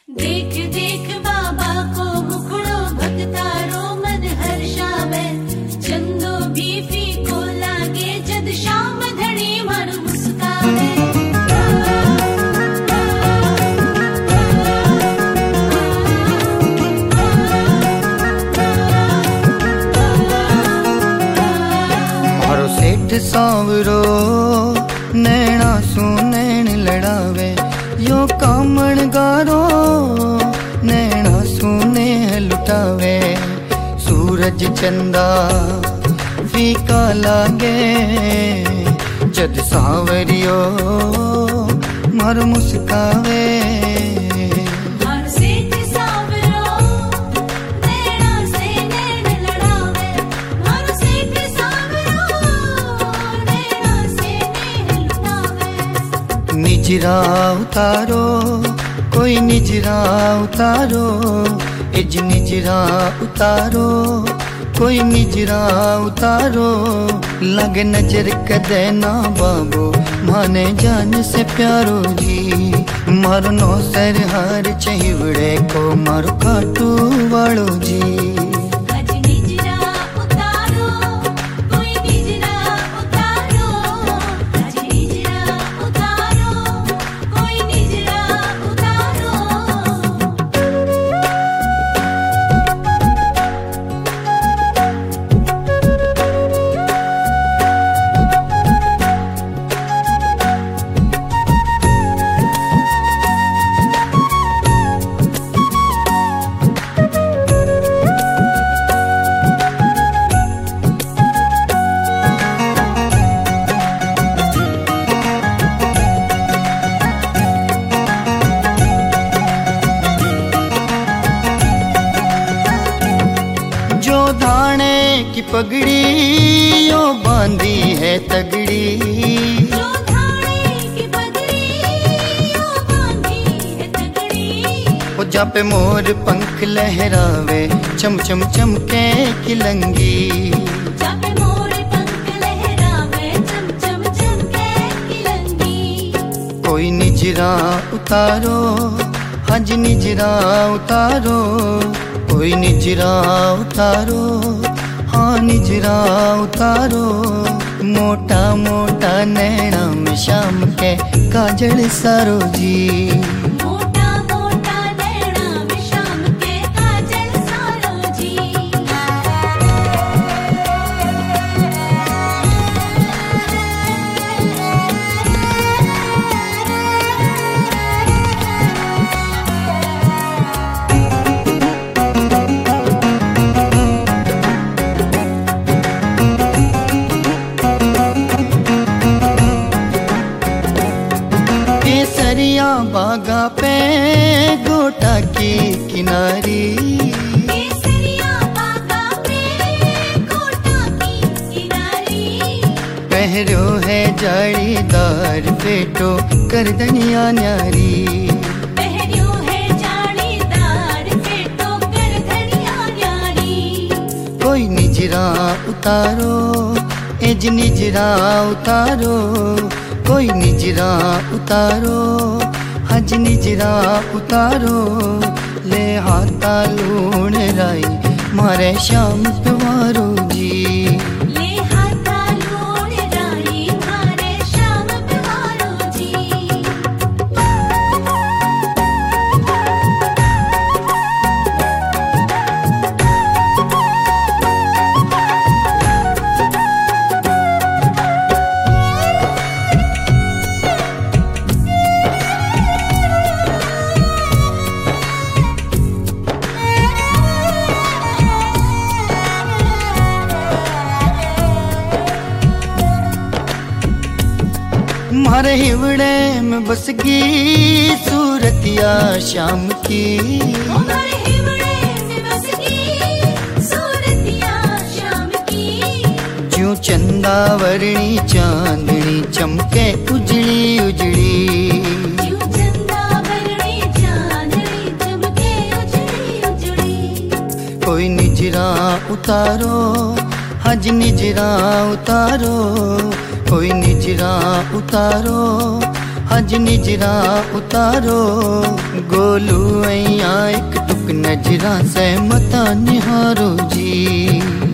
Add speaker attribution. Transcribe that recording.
Speaker 1: देख देख बाबा को मुखड़ो भक्तारो मन हर्षावे, चंदो भी फीको लागे जद शाम धनी मन मुस्कावे।
Speaker 2: मारो सेठ सांवरो नैना सू नैन लड़ावे, यो कामण गारो नैना सुने लुटावे। सूरज चंदा फीका लागे जद सांवरियो मारो मुस्कावे। निजरा उतारो कोई निजरा उतारो, इज निजरा उतारो कोई निजरा उतारो। लगे नजर कदे ना बाबो माने जान से प्यारो जी। मारो नौ सर हार चाहिवड़े को मारो खाटू वालो जी। जो धाने की पगड़ी यो बांधी है तगड़ी,
Speaker 1: जो धाने की पगड़ी यो बांधी है तगड़ी।
Speaker 2: वो जा पे मोर पंख लहरावे चम चम चमके किलंगी।
Speaker 1: जा पे मोर पंख लहरावे चम चम चमके किलंगी।
Speaker 2: कोई निजरा उतारो हज निजरा उतारो, कोई निजरा उतारो हाँ निजरा उतारो। मोटा मोटा नैना में शाम के काजल सारो जी।
Speaker 1: मोटा मोटा नैना में शाम के काजल सारो जी।
Speaker 2: केसरिया बागा पे गोटा की किनारी,
Speaker 1: केसरिया बागा पे गोटा की किनारी।
Speaker 2: पहरो है जाड़ीदार पेटो करदनिया न्यारी।
Speaker 1: पहरियो है जाड़ीदार पेटो करदनिया न्यारी।
Speaker 2: कोई निजरा उतारो एज निजरा उतारो, कोई निजरा उतारो हज निजरा उतारो। ले हाथा लूण राई मारे शाम प्यारो जी।
Speaker 1: ले हाथा लूण राई मारे शाम प्यारो जी।
Speaker 2: मारे हिवड़े में बसगी सूरतिया शाम की।
Speaker 1: हमारे हिवड़े में बसगी सूरतिया शाम की।
Speaker 2: ज्यों चंदा वर्णी चांदनी चमके उजड़ी उजड़ी।
Speaker 1: ज्यों चंदा वर्णी चांदनी चमके उजड़ी उजड़ी।
Speaker 2: कोई निजरा उतारो हज निजरा उतारो, कोई निजरा उतारो अज निजरा उतारो गोलू ऐया एक टुक नजरा से मता निहारो जी।